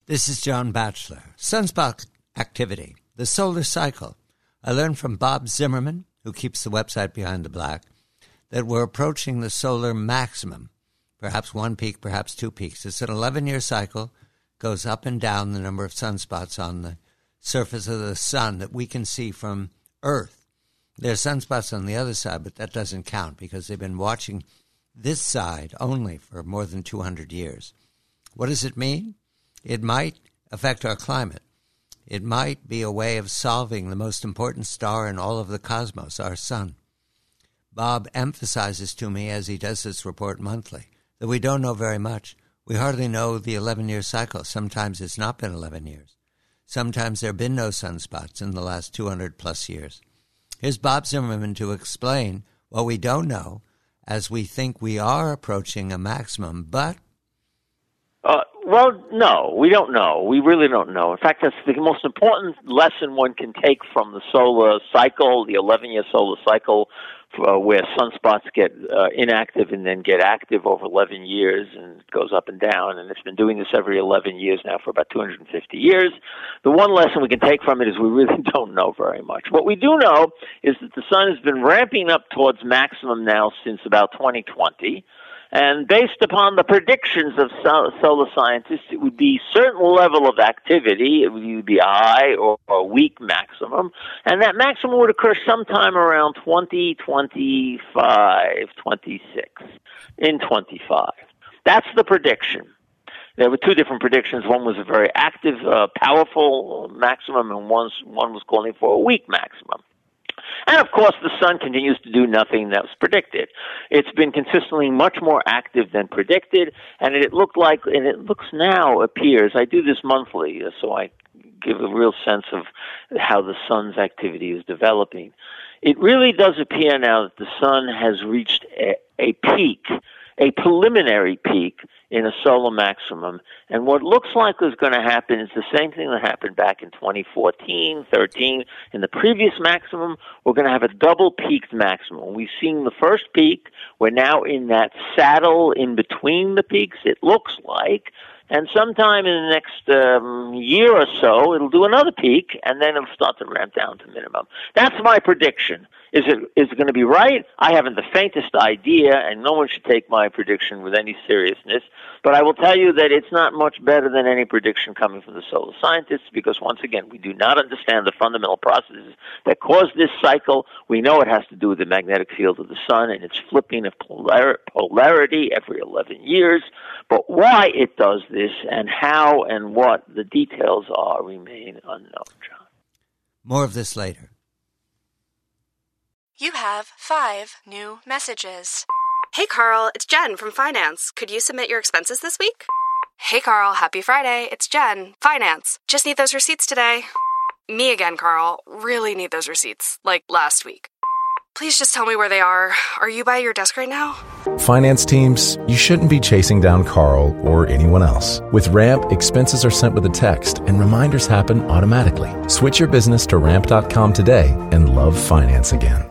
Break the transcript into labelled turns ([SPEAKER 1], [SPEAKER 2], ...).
[SPEAKER 1] This is John Batchelor. Sunspot activity, the solar cycle. I learned from Bob Zimmerman, who keeps the website Behind the Black, that we're approaching the solar maximum. Perhaps one peak, perhaps two peaks. It's an 11-year cycle, goes up and down the number of sunspots on the surface of the sun that we can see from Earth. There are sunspots on the other side, but that doesn't count because they've been watching this side only for more than 200 years. What does it mean? It might affect our climate. It might be a way of solving the most important star in all of the cosmos, our sun. Bob emphasizes to me, as he does this report monthly, that we don't know very much. We hardly know the 11-year cycle. Sometimes it's not been 11 years. Sometimes there have been no sunspots in the last 200-plus years. Here's Bob Zimmerman to explain what we don't know as we think we are approaching a maximum, but...
[SPEAKER 2] Well, no, we don't know. We really don't know. In fact, that's the most important lesson one can take from the solar cycle, the 11-year solar cycle, where sunspots get inactive and then get active over 11 years, and it goes up and down, and it's been doing this every 11 years now for about 250 years. The one lesson we can take from it is we really don't know very much. What we do know is that the sun has been ramping up towards maximum now since about 2020. And based upon the predictions of solar scientists, it would be a certain level of activity. It would be a high or a weak maximum. And that maximum would occur sometime around 2025, 26, in 25. That's the prediction. There were two different predictions. One was a very active, powerful maximum, and one was calling for a weak maximum. And, of course, the sun continues to do nothing that was predicted. It's been consistently much more active than predicted, and it looks now, appears, I do this monthly, so I give a real sense of how the sun's activity is developing. It really does appear now that the sun has reached a peak, a preliminary peak in a solar maximum. And what looks like is going to happen is the same thing that happened back in 2014, 13. In the previous maximum, we're going to have a double-peaked maximum. We've seen the first peak. We're now in that saddle in between the peaks, it looks like. And sometime in the next year or so, it'll do another peak, and then it'll start to ramp down to minimum. That's my prediction. Is it going to be right? I haven't the faintest idea, and no one should take my prediction with any seriousness. But I will tell you that it's not much better than any prediction coming from the solar scientists, because once again, we do not understand the fundamental processes that cause this cycle. We know it has to do with the magnetic field of the sun and its flipping of polarity every 11 years. But why it does this and how and what the details are remain unknown, John.
[SPEAKER 1] More of this later.
[SPEAKER 3] You have 5 new messages.
[SPEAKER 4] Hey, Carl, it's Jen from Finance. Could you submit your expenses this week? Hey, Carl, happy Friday. It's Jen, Finance. Just need those receipts today. Me again, Carl. Really need those receipts, like last week. Please just tell me where they are. Are you by your desk right now?
[SPEAKER 5] Finance teams, you shouldn't be chasing down Carl or anyone else. With Ramp, expenses are sent with a text and reminders happen automatically. Switch your business to ramp.com today and love finance again.